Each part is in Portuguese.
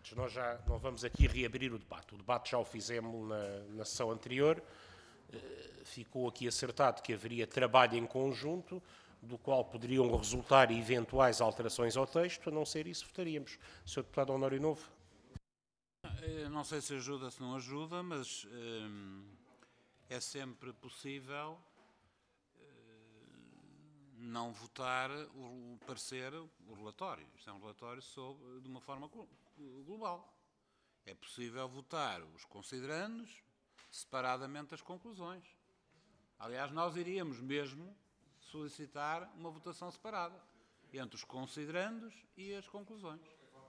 Antes, nós já não vamos aqui reabrir o debate. O debate já o fizemos na sessão anterior. Ficou aqui acertado que haveria trabalho em conjunto, do qual poderiam resultar eventuais alterações ao texto. A não ser isso, votaríamos. Sr. Deputado Honório Novo. Não sei se ajuda, se não ajuda, mas é sempre possível não votar o parecer, o relatório. Isto é um relatório de uma forma global. É possível votar os considerandos separadamente das conclusões. Aliás, nós iríamos mesmo solicitar uma votação separada entre os considerandos e as conclusões.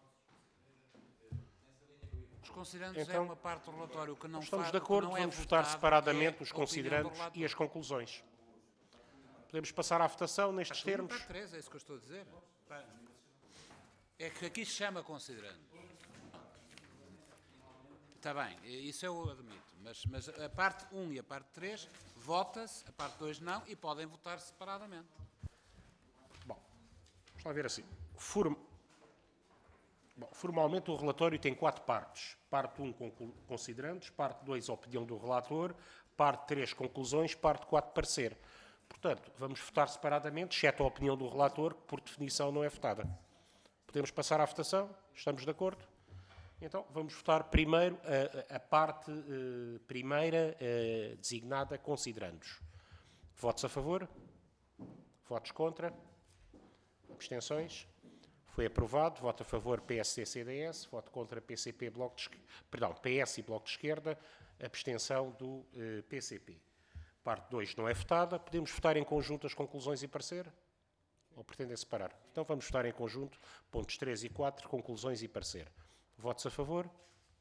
Os considerandos Então, é uma parte do relatório que não estamos faz, de acordo, não é vamos votar votado, separadamente os a opinião do considerandos relator. e as conclusões. Podemos passar à votação nestes termos? Parte 3, é isso que eu estou a dizer. É que aqui se chama considerando. Está bem, isso eu admito. Mas a parte 1 e a parte 3 vota-se, a parte 2 não, e podem votar separadamente. Bom, vamos lá ver assim. Formalmente o relatório tem 4 partes. Parte 1, considerandos. Parte 2, opinião do relator. Parte 3, conclusões. Parte 4, parecer. Portanto, vamos votar separadamente, exceto a opinião do relator, que por definição não é votada. Podemos passar à votação? Estamos de acordo? Então, vamos votar primeiro a parte primeira designada considerandos. Votos a favor? Votos contra? Abstenções? Foi aprovado. Voto a favor PSD-CDS. Voto contra PCP, PS e Bloco de Esquerda. Abstenção do PCP. Parte 2 não é votada. Podemos votar em conjunto as conclusões e parecer? Ou pretendem separar? Então vamos votar em conjunto pontos 3 e 4, conclusões e parecer. Votos a favor?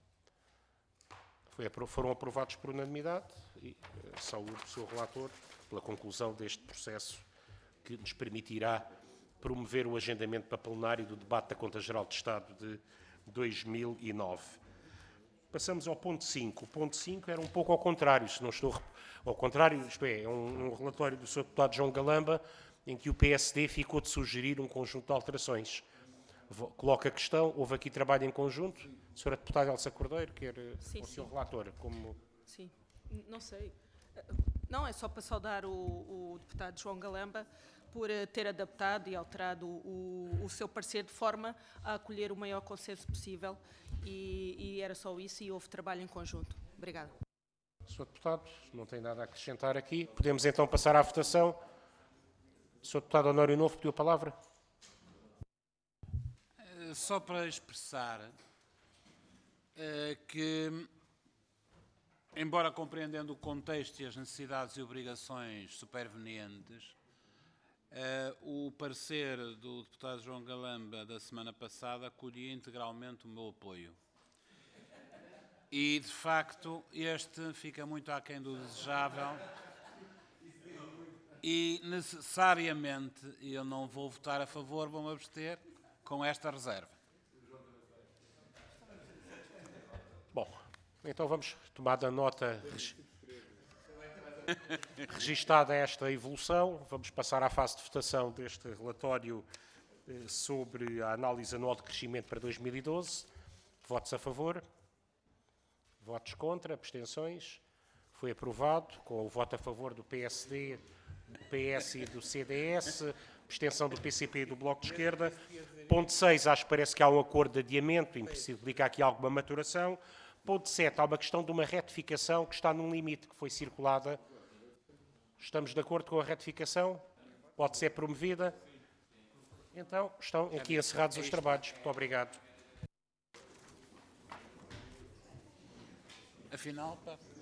Foram aprovados por unanimidade e saúdo o Sr. Relator pela conclusão deste processo que nos permitirá promover o agendamento para plenário do debate da Conta Geral de Estado de 2009. Passamos ao ponto 5. O ponto 5 era um pouco ao contrário, se não estou... Ao contrário, isto é um relatório do Sr. Deputado João Galamba, em que o PSD ficou de sugerir um conjunto de alterações. Coloco a questão, houve aqui trabalho em conjunto. Sra. Deputada Elsa Cordeiro, quer o Sr. Relator? Como... Sim, não sei. Não, é só para saudar o deputado João Galamba por ter adaptado e alterado o seu parecer de forma a acolher o maior consenso possível e era só isso e houve trabalho em conjunto. Obrigada. Sr. Deputado, não tem nada a acrescentar aqui. Podemos então passar à votação. Sr. Deputado Honório Novo pediu a palavra. Só para expressar que, embora compreendendo o contexto e as necessidades e obrigações supervenientes, o parecer do deputado João Galamba da semana passada acolhia integralmente o meu apoio. E, de facto, este fica muito aquém do desejável e, necessariamente, eu não vou votar a favor, vou-me abster com esta reserva. Bom, então vamos, tomada nota, registada esta evolução, vamos passar à fase de votação deste relatório sobre a análise anual de crescimento para 2012. Votos a favor? Votos contra? Abstenções? Foi aprovado, com o voto a favor do PSD, do PS e do CDS, abstenção do PCP e do Bloco de Esquerda. Ponto 6, acho que parece que há um acordo de adiamento, implica aqui alguma maturação. Ponto 7, há uma questão de uma retificação que está num limite que foi circulada. Estamos de acordo com a retificação? Pode ser promovida? Então, estão aqui encerrados os trabalhos. Muito obrigado. Afinal,